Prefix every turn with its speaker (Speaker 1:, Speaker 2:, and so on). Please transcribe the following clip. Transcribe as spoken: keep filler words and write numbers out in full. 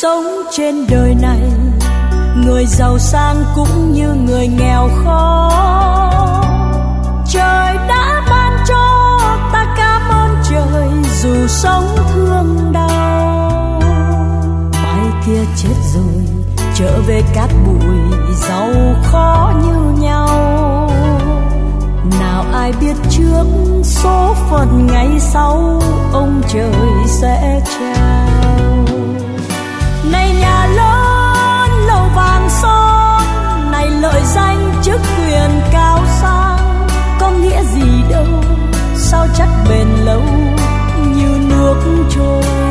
Speaker 1: sống trên đời này, người giàu sang cũng như người nghèo khó. Trời đã ban cho ta cảm ơn trời, dù sống thương đau. Mai kia chết rồi trở về cát bụi, giàu khó như nhau. Nào ai biết trước số phận ngày sau, ông trời sẽ trao. Này nhà lớn lầu vàng son, này lợi danh chức quyền cao sang, có nghĩa gì đâu, sao chắc bền lâu như nước trôi.